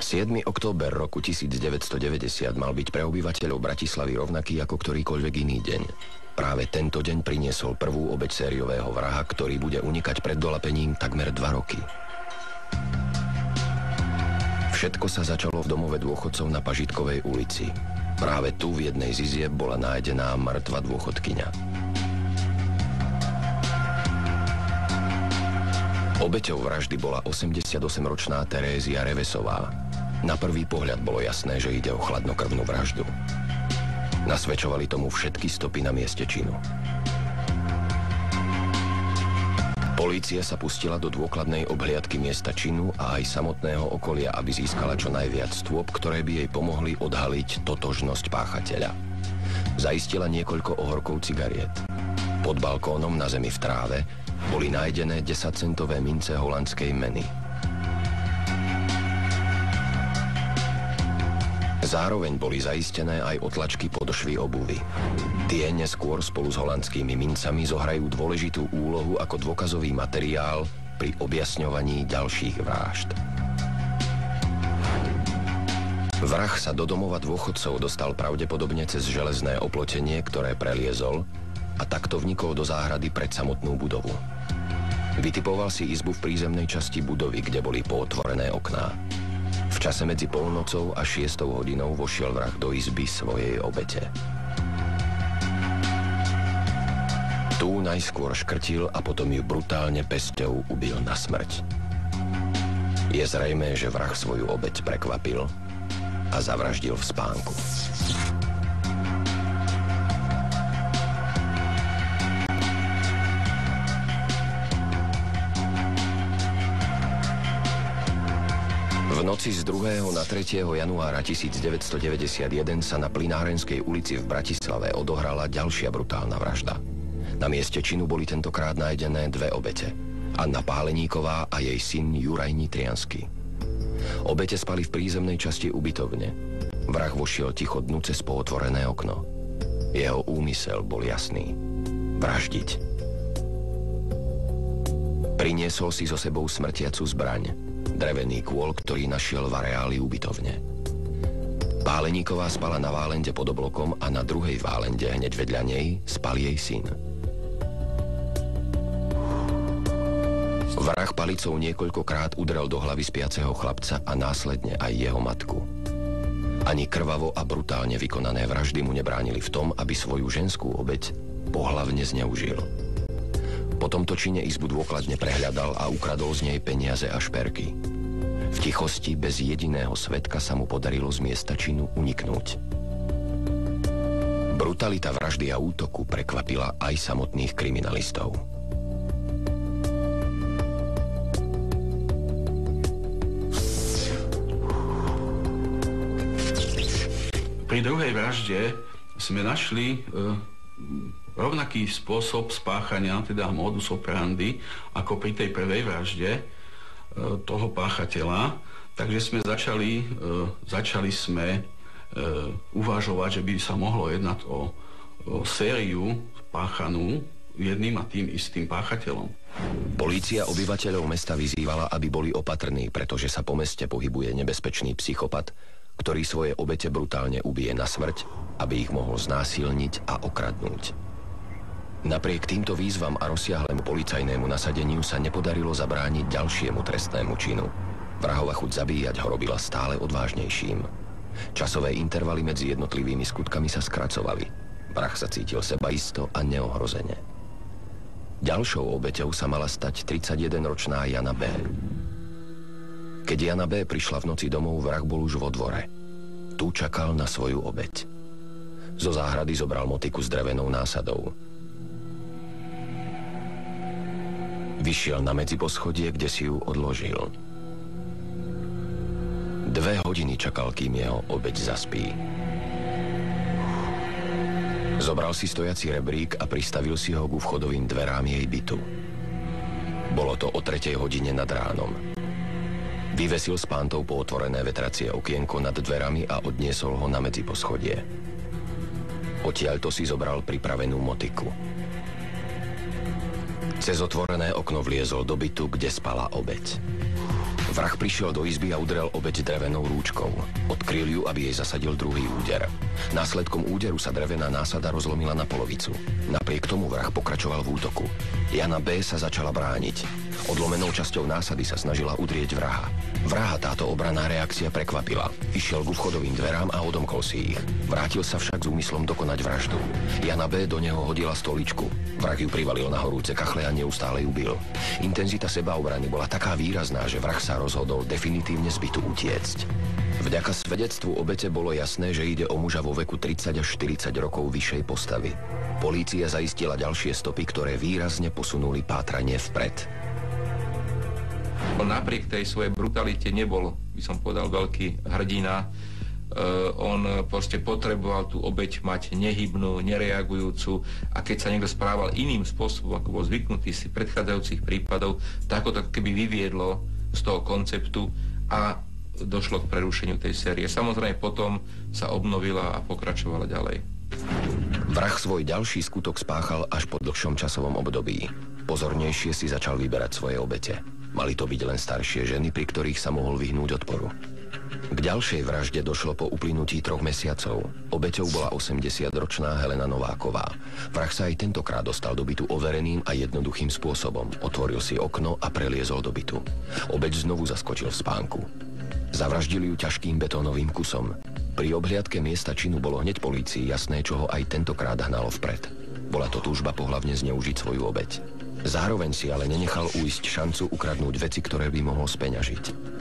7. október roku 1990 mal byť pre obyvateľov Bratislavy rovnaký ako ktorýkoľvek iný deň. Práve tento deň priniesol prvú obeť sériového vraha, ktorý bude unikať pred dolapením takmer 2 roky. Všetko sa začalo v domove dôchodcov na Pažitkovej ulici. Práve tu v jednej z izieb bola nájdená mŕtva dôchodkyňa. Obeťou vraždy bola 88-ročná Terézia Revesová. Na prvý pohľad bolo jasné, že ide o chladnokrvnú vraždu. Nasvedčovali tomu všetky stopy na mieste činu. Polícia sa pustila do dôkladnej obhliadky miesta činu a aj samotného okolia, aby získala čo najviac stôp, ktoré by jej pomohli odhaliť totožnosť páchateľa. Zaistila niekoľko ohorkov cigariet. Pod balkónom na zemi v tráve boli nájdené 10-centové mince holandskej meny. Zároveň boli zaistené aj otlačky podšvy obuvy. Tie neskôr spolu s holandskými mincami zohrajú dôležitú úlohu ako dôkazový materiál pri objasňovaní ďalších vrážd. Vrah sa do domova dôchodcov dostal pravdepodobne cez železné oplotenie, ktoré preliezol a takto vnikol do záhrady pred samotnú budovu. Vytipoval si izbu v prízemnej časti budovy, kde boli pootvorené okná. V čase medzi polnocou a 6. hodinou vošiel vrah do izby svojej obete. Tu najskôr škrtil a potom ju brutálne pesťou ubil na smrť. Je zrejmé, že vrah svoju obeť prekvapil a zavraždil v spánku. V noci z 2. na 3. januára 1991 sa na Plynárenskej ulici v Bratislave odohrala ďalšia brutálna vražda. Na mieste činu boli tentokrát nájdené 2 obete. Anna Páleníková a jej syn Juraj Nitriansky. Obete spali v prízemnej časti ubytovne. Vrah vošiel ticho dnu cez pootvorené okno. Jeho úmysel bol jasný. Vraždiť. Priniesol si so sebou smrtiacu zbraň. Drevený kôl, ktorý našiel v areáli ubytovne. Páleníková spala na válende pod oblokom a na druhej válende hneď vedľa nej spal jej syn. Vrah palicou niekoľkokrát udrel do hlavy spiaceho chlapca a následne aj jeho matku. Ani krvavo a brutálne vykonané vraždy mu nebránili v tom, aby svoju ženskú obeť pohlavne zneužil. Po tomto čine izbu dôkladne prehľadal a ukradol z nej peniaze a šperky. V tichosti bez jediného svedka sa mu podarilo z miesta činu uniknúť. Brutalita vraždy a útoku prekvapila aj samotných kriminalistov. Pri druhej vražde sme našli rovnaký spôsob spáchania, teda modus operandi, ako pri tej prvej vražde toho páchateľa. Takže sme začali sme uvažovať, že by sa mohlo jednať o sériu páchanú jedným a tým istým páchateľom. Polícia obyvateľov mesta vyzývala, aby boli opatrní, pretože sa po meste pohybuje nebezpečný psychopat, ktorý svoje obete brutálne ubije na smrť, aby ich mohol znásilniť a okradnúť. Napriek týmto výzvam a rozsiahlemu policajnému nasadeniu sa nepodarilo zabrániť ďalšiemu trestnému činu. Vrahova chuť zabíjať ho robila stále odvážnejším. Časové intervaly medzi jednotlivými skutkami sa skracovali. Vrah sa cítil sebaisto a neohrozene. Ďalšou obeťou sa mala stať 31-ročná Jana B. Keď Jana B. prišla v noci domov, vrah bol už vo dvore. Tu čakal na svoju obeť. Zo záhrady zobral motiku s drevenou násadou. Vyšiel na medziposchodie, kde si ju odložil. 2 hodiny čakal, kým jeho obeť zaspí. Zobral si stojací rebrík a pristavil si ho ku vchodovým dverám jej bytu. Bolo to o 3. hodine nad ránom. Vyvesil s pántou pootvorené vetracie okienko nad dverami a odniesol ho na medziposchodie. Odtiaľto si zobral pripravenú motiku. Cez otvorené okno vliezol do bytu, kde spala obeť. Vrah prišiel do izby a udrel obeť drevenou rúčkou. Odkryl ju, aby jej zasadil druhý úder. Následkom úderu sa drevená násada rozlomila na polovicu. Napriek tomu vrah pokračoval v útoku. Jana B. sa začala brániť. Odlomenou časťou násady sa snažila udrieť vraha. Vraha táto obranná reakcia prekvapila. Išiel ku vchodovým dverám a odomkol si ich. Vrátil sa však s úmyslom dokonať vraždu. Jana B. do neho hodila stoličku. Vrah ju privalil na horúce kachle a neustále ju bil. Intenzita sebaobrany bola taká výrazná, že vrah sa rozhodol definitívne z bytu utiecť. Vďaka svedectvu obete bolo jasné, že ide o muža vo veku 30 až 40 rokov vyššej postavy. Polícia zaistila ďalšie stopy, ktoré výrazne posunuli pátranie vpred. On napriek tej svojej brutalite nebol, by som povedal, veľký hrdina. On proste potreboval tú obeť mať nehybnú, nereagujúcu, a keď sa niekto správal iným spôsobom, ako bol zvyknutý si predchádzajúcich prípadov, tak ho to keby vyviedlo z toho konceptu a došlo k prerušeniu tej série. Samozrejme potom sa obnovila a pokračovala ďalej. Vrah svoj ďalší skutok spáchal až po dlhšom časovom období. Pozornejšie si začal vyberať svoje obete. Mali to byť len staršie ženy, pri ktorých sa mohol vyhnúť odporu. K ďalšej vražde došlo po uplynutí 3 mesiacov. Obeťou bola 80-ročná Helena Nováková. Vrah sa aj tentokrát dostal do bytu overeným a jednoduchým spôsobom. Otvoril si okno a preliezol do bytu. Obeť znovu zaskočil v spánku. Zavraždili ju ťažkým betónovým kusom. Pri obhliadke miesta činu bolo hneď polícii jasné, čo ho aj tentokrát hnalo vpred. Bola to túžba pohlavne zneužiť svoju obeť. Zároveň si ale nenechal uísť šancu ukradnúť veci, ktoré by mohol speňažiť.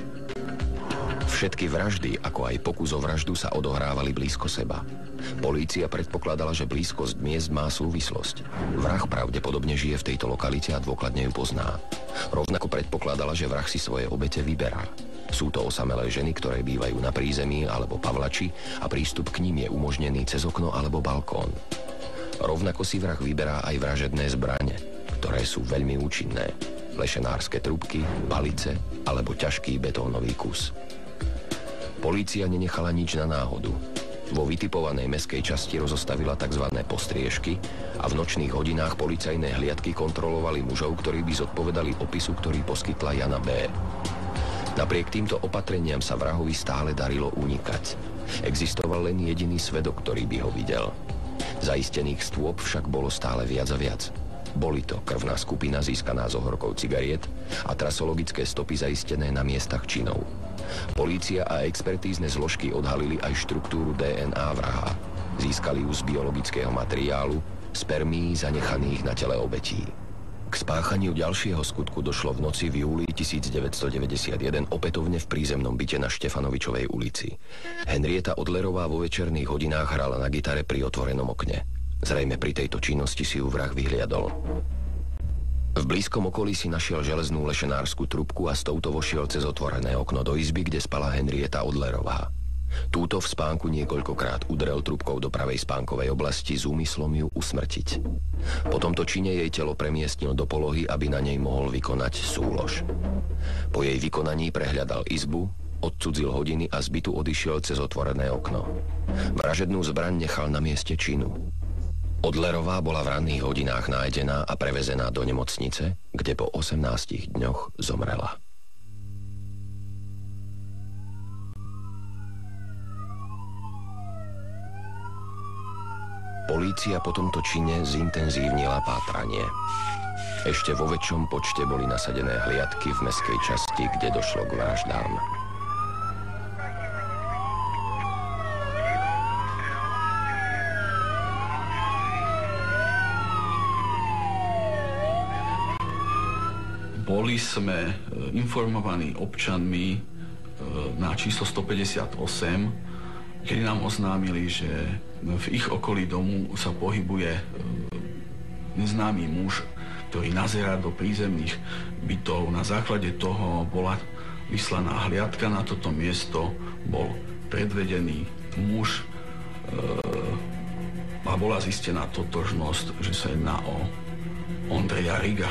Všetky vraždy, ako aj pokus o vraždu, sa odohrávali blízko seba. Polícia predpokladala, že blízkosť miest má súvislosť. Vrah pravdepodobne žije v tejto lokalite a dôkladne ju pozná. Rovnako predpokladala, že vrah si svoje obete vyberá. Sú to osamelé ženy, ktoré bývajú na prízemí alebo pavlači a prístup k ním je umožnený cez okno alebo balkón. Rovnako si vrah vyberá aj vražedné zbrane, ktoré sú veľmi účinné. Lešenárske trúbky, palice alebo ťažký betónový kus. Polícia nenechala nič na náhodu. Vo vytipovanej mestskej časti rozostavila tzv. Postriežky a v nočných hodinách policajné hliadky kontrolovali mužov, ktorí by zodpovedali opisu, ktorý poskytla Jana B. Napriek týmto opatreniam sa vrahovi stále darilo unikať. Existoval len jediný svedok, ktorý by ho videl. Zaistených stôp však bolo stále viac a viac. Boli to krvná skupina získaná z ohorkov cigariet a trasologické stopy zaistené na miestach činov. Polícia a expertízne zložky odhalili aj štruktúru DNA vraha. Získali ju z biologického materiálu, spermií zanechaných na tele obetí. K spáchaniu ďalšieho skutku došlo v noci v júli 1991 opätovne v prízemnom byte na Štefanovičovej ulici. Henrieta Odlerová vo večerných hodinách hrala na gitare pri otvorenom okne. Zrejme pri tejto činnosti si ju vrah vyhliadol. V blízkom okolí si našiel železnú lešenárskú trúbku a s touto vošiel cez otvorené okno do izby, kde spala Henrieta Odlerová. Túto v spánku niekoľkokrát udrel trúbkou do pravej spánkovej oblasti s úmyslom ju usmrtiť. Po tomto čine jej telo premiestnil do polohy, aby na nej mohol vykonať súlož. Po jej vykonaní prehľadal izbu, odcudzil hodiny a z bytu odišiel cez otvorené okno. Vražednú zbraň nechal na mieste činu. Odlerová bola v ranných hodinách nájdená a prevezená do nemocnice, kde po 18 dňoch zomrela. Polícia po tomto čine zintenzívnila pátranie. Ešte vo väčšom počte boli nasadené hliadky v mestskej časti, kde došlo k vraždám. Boli sme informovaní občanmi na číslo 158, kedy nám oznámili, že v ich okolí domu sa pohybuje neznámy muž, ktorý nazerá do prízemných bytov. Na základe toho bola vyslaná hliadka na toto miesto, bol predvedený muž a bola zistená totožnosť, že sa jedná o Ondreja Riga.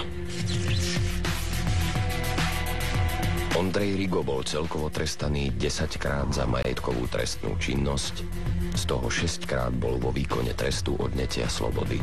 Ondrej Rigo bol celkovo trestaný 10-krát za majetkovú trestnú činnosť, z toho 6-krát bol vo výkone trestu odňatia slobody.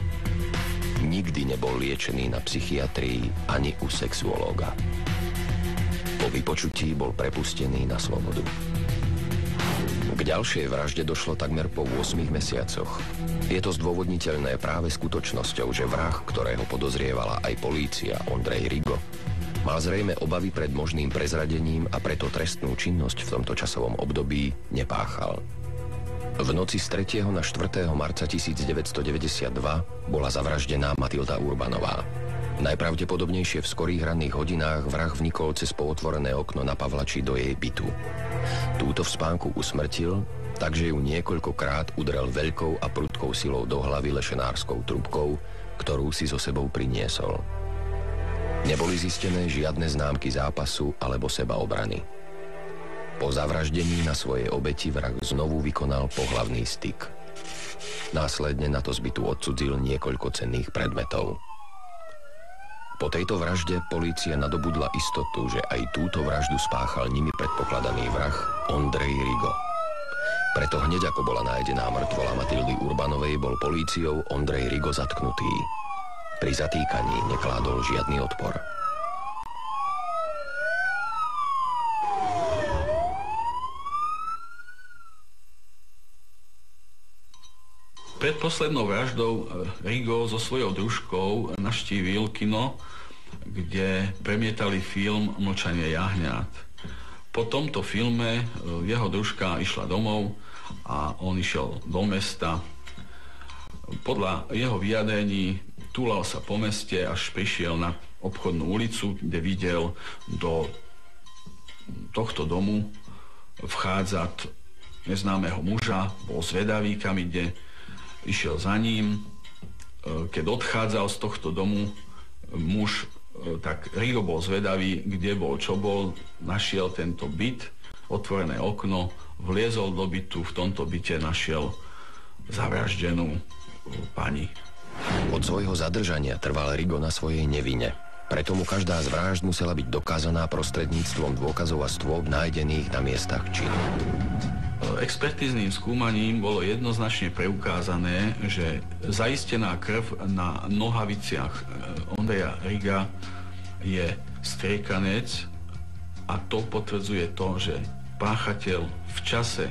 Nikdy nebol liečený na psychiatrii ani u sexuológa. Po vypočutí bol prepustený na slobodu. K ďalšej vražde došlo takmer po 8 mesiacoch. Je to zdôvodniteľné práve skutočnosťou, že vrah, ktorého podozrievala aj polícia, Ondrej Rigo, mal zrejme obavy pred možným prezradením a preto trestnú činnosť v tomto časovom období nepáchal. V noci z 3. na 4. marca 1992 bola zavraždená Matilda Urbanová. Najpravdepodobnejšie v skorých ranných hodinách vrah vnikol cez pootvorené okno na Pavlači do jej bytu. Túto v spánku usmrtil, takže ju niekoľkokrát udrel veľkou a prudkou silou do hlavy lešenárskou trúbkou, ktorú si so sebou priniesol. Neboli zistené žiadne známky zápasu alebo sebaobrany. Po zavraždení na svojej obeti vrah znovu vykonal pohlavný styk. Následne na to zbytu odcudzil niekoľko cenných predmetov. Po tejto vražde polícia nadobudla istotu, že aj túto vraždu spáchal nimi predpokladaný vrah Ondrej Rigo. Preto hneď ako bola nájdená mŕtvola Matildy Urbanovej, bol políciou Ondrej Rigo zatknutý. Pri zatýkaní nekládol žiadny odpor. Pred poslednou vraždou Rigo so svojou družkou navštívil kino, kde premietali film Mlčanie jahňat. Po tomto filme jeho družka išla domov a on išiel do mesta. Podľa jeho vyjadrení túlal sa po meste, až prišiel na obchodnú ulicu, kde videl do tohto domu vchádzať neznámeho muža, bol zvedavý, kam ide, išiel za ním. Keď odchádzal z tohto domu muž, tak Rigo bol zvedavý, kde bol, čo bol, našiel tento byt, otvorené okno, vliezol do bytu, v tomto byte našiel zavraždenú pani. Od svojho zadržania trval Rigo na svojej nevine. Preto mu každá z vražd musela byť dokázaná prostredníctvom dôkazov a stôp nájdených na miestach činu. Expertízným skúmaním bolo jednoznačne preukázané, že zaistená krv na nohaviciach Ondreja Riga je striekanec a to potvrdzuje to, že páchateľ v čase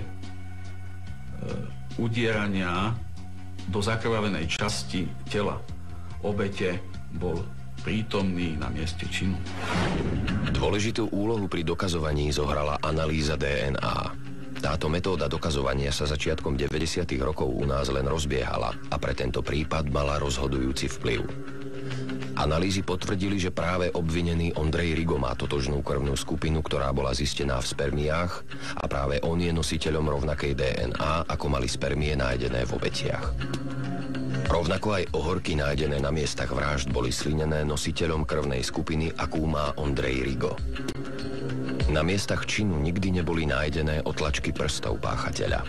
udierania do zakrvavenej časti tela obete bol prítomný na mieste činu. Dôležitú úlohu pri dokazovaní zohrala analýza DNA. Táto metóda dokazovania sa začiatkom 90. rokov u nás len rozbiehala a pre tento prípad mala rozhodujúci vplyv. Analýzy potvrdili, že práve obvinený Ondrej Rigo má totožnú krvnú skupinu, ktorá bola zistená v spermiách a práve on je nositeľom rovnakej DNA, ako mali spermie nájdené v obetiach. Rovnako aj ohorky nájdené na miestach vražd boli slinené nositeľom krvnej skupiny, akú má Ondrej Rigo. Na miestach činu nikdy neboli nájdené otlačky prstov páchateľa.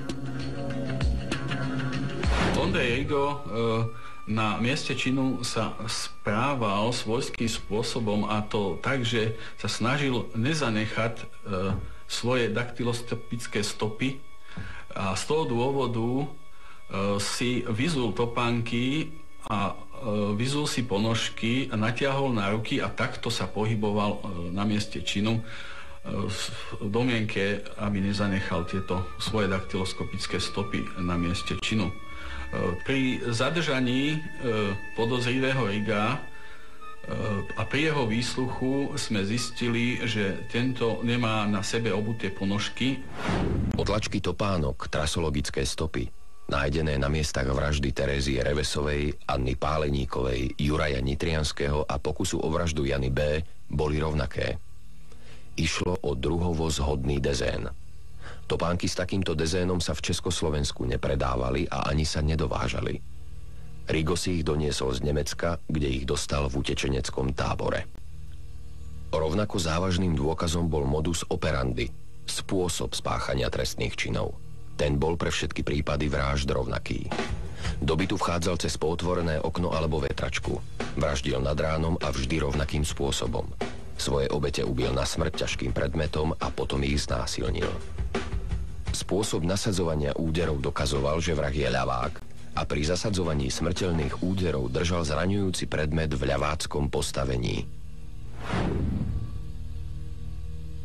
Ondrej Rigo na mieste činu sa správal svojským spôsobom, a to tak, že sa snažil nezanechať svoje daktyloskopické stopy a z toho dôvodu si vyzul topánky a vyzul si ponožky a natiahol na ruky a takto sa pohyboval na mieste činu v domienke, aby nezanechal tieto svoje daktyloskopické stopy na mieste činu. Pri zadržaní podozrivého Riga a pri jeho výsluchu sme zistili, že tento nemá na sebe obuté ponožky. Otlačky topánok, trasologické stopy, nájdené na miestach vraždy Terézie Revesovej, Anny Páleníkovej, Juraja Nitrianského a pokusu o vraždu Jany B. boli rovnaké. Išlo o druhovo zhodný dezén. Topánky s takýmto dezénom sa v Československu nepredávali a ani sa nedovážali. Rigo si ich doniesol z Nemecka, kde ich dostal v utečeneckom tábore. Rovnako závažným dôkazom bol modus operandi, spôsob spáchania trestných činov. Ten bol pre všetky prípady vražd rovnaký. Do bytu vchádzal cez pootvorené okno alebo vetračku. Vraždil nad ránom a vždy rovnakým spôsobom. Svoje obete ubil na smrť ťažkým predmetom a potom ich znásilnil. Spôsob nasadzovania úderov dokazoval, že vrah je ľavák a pri zasadzovaní smrteľných úderov držal zraňujúci predmet v ľaváckom postavení.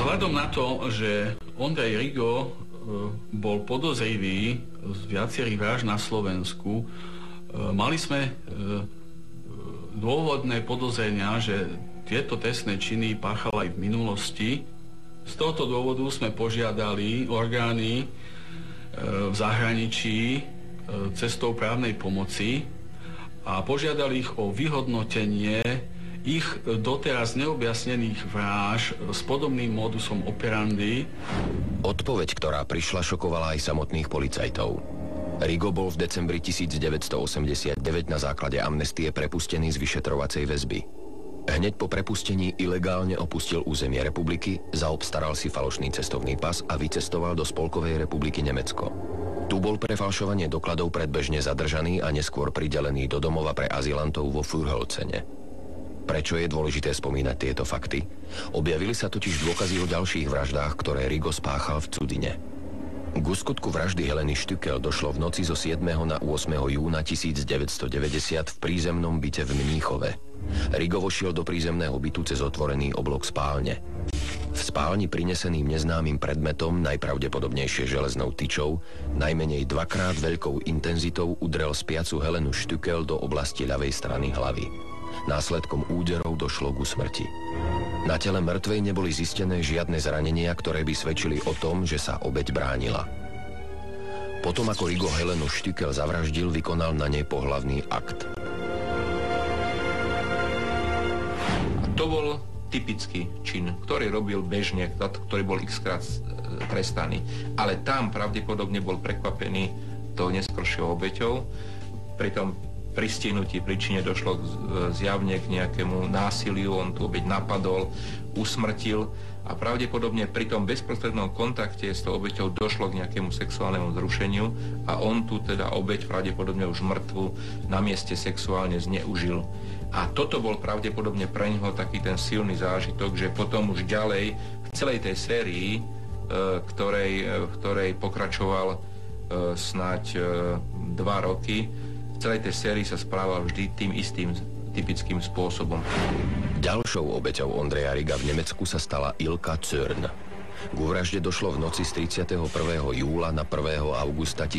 Vzhľadom na to, že Ondrej Rigo bol podozrivý z viacerých vražd na Slovensku, mali sme dôvodné podozrenia, že tieto trestné činy páchal aj v minulosti. Z tohto dôvodu sme požiadali orgány v zahraničí cestou právnej pomoci a požiadali ich o vyhodnotenie ich doteraz neobjasnených vražd s podobným modusom operandi. Odpoveď, ktorá prišla, šokovala aj samotných policajtov. Rigo bol v decembri 1989 na základe amnestie prepustený z vyšetrovacej väzby. Hneď po prepustení ilegálne opustil územie republiky, zaobstaral si falošný cestovný pas a vycestoval do Spolkovej republiky Nemecko. Tu bol pre falšovanie dokladov predbežne zadržaný a neskôr pridelený do domova pre azylantov vo Furholcene. Prečo je dôležité spomínať tieto fakty? Objavili sa totiž dôkazy o ďalších vraždách, ktoré Rigo spáchal v cudzine. K skutku vraždy Heleny Štükel došlo v noci zo 7. na 8. júna 1990 v prízemnom byte v Mníchove. Rigo vošiel do prízemného bytu cez otvorený oblok spálne. V spálni prineseným neznámym predmetom, najpravdepodobnejšie železnou tyčou, najmenej dvakrát veľkou intenzitou udrel spiacu Helenu Štükel do oblasti ľavej strany hlavy. Následkom úderov došlo ku smrti. Na tele mŕtvej neboli zistené žiadne zranenia, ktoré by svedčili o tom, že sa obeť bránila. Potom, ako Rigo Helenu Štükel zavraždil, vykonal na nej pohlavný akt. A to bol typický čin, ktorý robil bežne, ktorý bol x-krát trestaný. Ale tam pravdepodobne bol prekvapený tou neskoršou obeťou. Pritom pri stihnutí príčine došlo zjavne k nejakému násiliu, on tú obeť napadol, usmrtil a pravdepodobne pri tom bezprostrednom kontakte s tou obeťou došlo k nejakému sexuálnemu zrušeniu a on tu teda obeť pravdepodobne už mŕtvu na mieste sexuálne zneužil. A toto bol pravdepodobne pre ňoho taký ten silný zážitok, že potom už ďalej v celej tej sérii, ktorej pokračoval snáď 2 roky, v celej tej sérii sa správal vždy tým istým typickým spôsobom. Ďalšou obeťou Ondreja Riga v Nemecku sa stala Ilka Zörn. K vražde došlo v noci z 31. júla na 1. augusta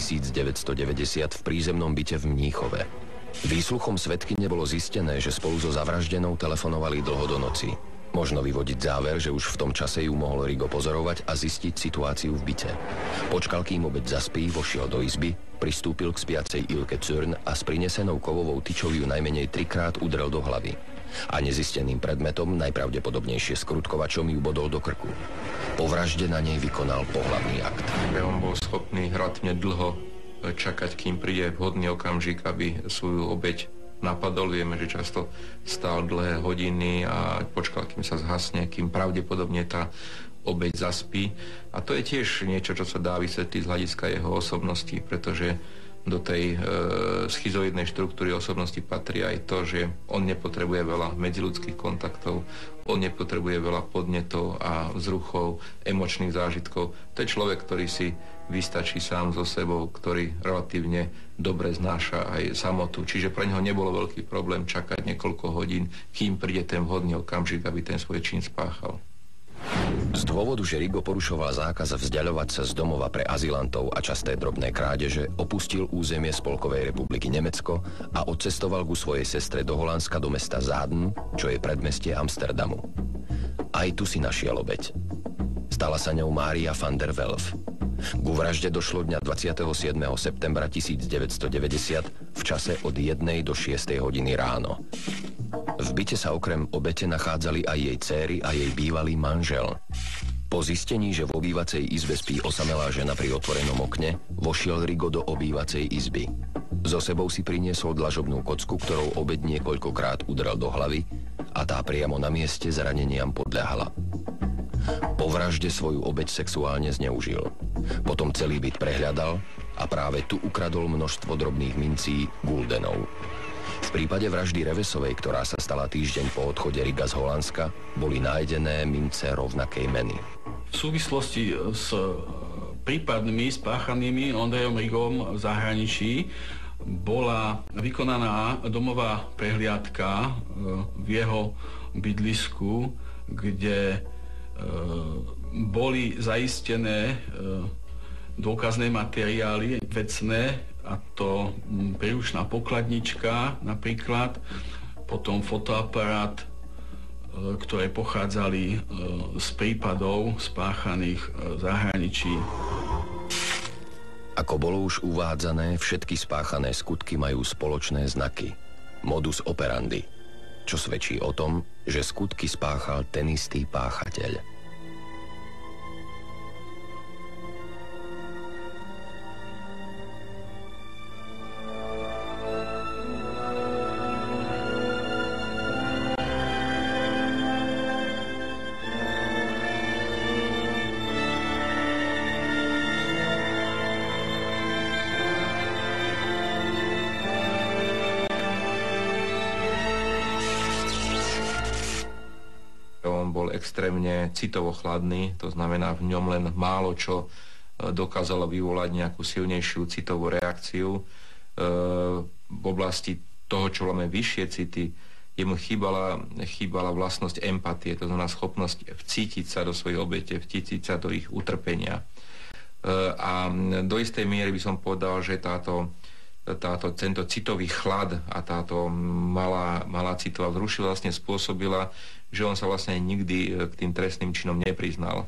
1990 v prízemnom byte v Mníchove. Výsluchom svedkyne bolo zistené, že spolu so zavraždenou telefonovali dlho do noci. Možno vyvodiť záver, že už v tom čase ju mohol Rigo pozorovať a zistiť situáciu v byte. Počkal, kým obeť zaspí, vošiel do izby, pristúpil k spiacej Ilke Zörn a s prinesenou kovovou tyčou ju najmenej 3-krát udrel do hlavy. A nezisteným predmetom, najpravdepodobnejšie skrutkovačom, ju bodol do krku. Po vražde na nej vykonal pohlavný akt. On bol schopný hratne dlho čakať, kým príde vhodný okamžik, aby svoju obeť napadol. Vieme, že často stál dlhé hodiny a počkal, kým sa zhasne, kým pravdepodobne tá obeť zaspí. A to je tiež niečo, čo sa dá vysvetliť z hľadiska jeho osobnosti, pretože do tej schizoidnej štruktúry osobnosti patrí aj to, že on nepotrebuje veľa medziľudských kontaktov, on nepotrebuje veľa podnetov a vzruchov, emočných zážitkov. To je človek, ktorý si vystačí sám so sebou, ktorý relatívne dobre znáša aj samotu. Čiže pre neho nebolo veľký problém čakať niekoľko hodín, kým príde ten vhodný okamžik, aby ten svoj čin spáchal. Z dôvodu, že Rigo porušoval zákaz vzdiaľovať sa z domova pre azylantov a časté drobné krádeže, opustil územie Spolkovej republiky Nemecko a odcestoval ku svojej sestre do Holandska do mesta Zádn, čo je predmestie Amsterdamu. Aj tu si našiel obeť. Stala sa ňou Mária van der Welf. Ku vražde došlo dňa 27. septembra 1990 v čase od 1. do 6. hodiny ráno. V byte sa okrem obete nachádzali aj jej dcéry a jej bývalý manžel. Po zistení, že v obývacej izbe spí osamelá žena pri otvorenom okne, vošiel Rigo do obývacej izby. So sebou si priniesol dlažobnú kocku, ktorou obeť niekoľkokrát udrel do hlavy a tá priamo na mieste zraneniam podľahala. Po vražde svoju obeť sexuálne zneužil. Potom celý byt prehľadal a práve tu ukradol množstvo drobných mincí guldenov. V prípade vraždy Revesovej, ktorá sa stala týždeň po odchode Riga z Holandska, boli nájdené mince rovnakej meny. V súvislosti s prípadmi spáchanými Ondrejom Rigom v zahraničí bola vykonaná domová prehliadka v jeho bydlisku, kde boli zaistené dôkazné materiály vecné, a to príručná pokladnička napríklad, potom fotoaparát, ktoré pochádzali z prípadov spáchaných v zahraničí. Ako bolo už uvádzané, všetky spáchané skutky majú spoločné znaky. Modus operandi, čo svedčí o tom, že skutky spáchal ten istý páchateľ. Extrémne citovo chladný, to znamená v ňom len málo čo dokázalo vyvolať nejakú silnejšiu citovú reakciu. V oblasti toho, čo voláme vyššie city, jemu chýbala vlastnosť empatie, to znamená schopnosť vcítiť sa do svojej obete, vcítiť sa do ich utrpenia. A do istej miery by som povedal, že tento citový chlad a táto malá citová vzrušivosť vlastne spôsobila, že on sa vlastne nikdy k tým trestným činom nepriznal.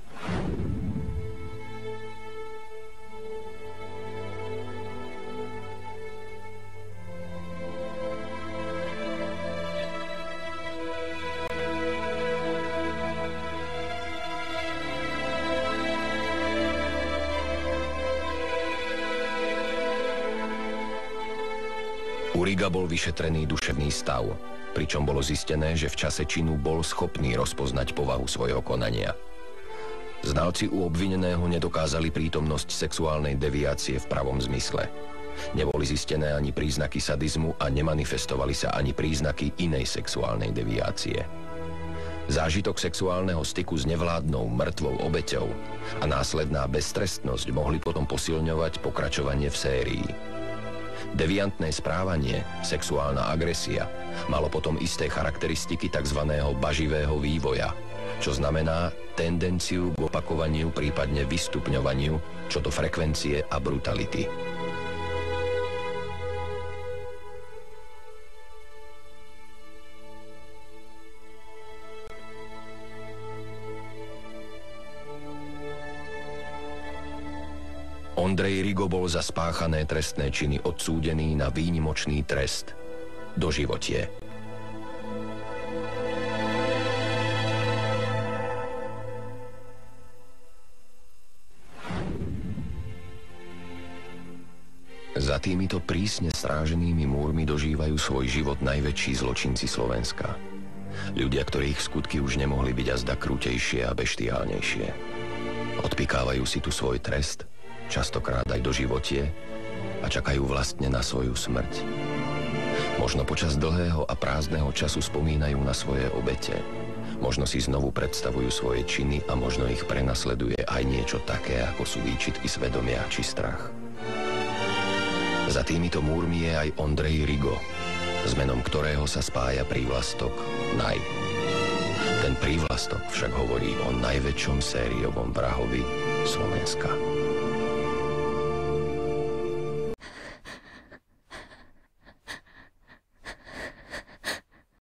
U Riga bol vyšetrený duševný stav, pričom bolo zistené, že v čase činu bol schopný rozpoznať povahu svojho konania. Znalci u obvineného nedokázali prítomnosť sexuálnej deviácie v pravom zmysle. Neboli zistené ani príznaky sadizmu a nemanifestovali sa ani príznaky inej sexuálnej deviácie. Zážitok sexuálneho styku s nevládnou mŕtvou obeťou a následná beztrestnosť mohli potom posilňovať pokračovanie v sérii. Deviantné správanie, sexuálna agresia, malo potom isté charakteristiky tzv. Baživého vývoja, čo znamená tendenciu k opakovaniu, prípadne vystupňovaniu, čo do frekvencie a brutality. Ondrej Rigo bol za spáchané trestné činy odsúdený na výnimočný trest – doživotie. Za týmito prísne stráženými múrmi dožívajú svoj život najväčší zločinci Slovenska. Ľudia, ktorých skutky už nemohli byť azda krutejšie a beštiálnejšie. Odpikávajú si tu svoj trest, častokrát aj doživotie, a čakajú vlastne na svoju smrť. Možno počas dlhého a prázdneho času spomínajú na svoje obete. Možno si znovu predstavujú svoje činy a možno ich prenasleduje aj niečo také, ako sú výčitky svedomia či strach. Za týmito múrmi je aj Ondrej Rigo, s menom ktorého sa spája prívlastok Naj. Ten prívlastok však hovorí o najväčšom sériovom vrahovi Slovenska.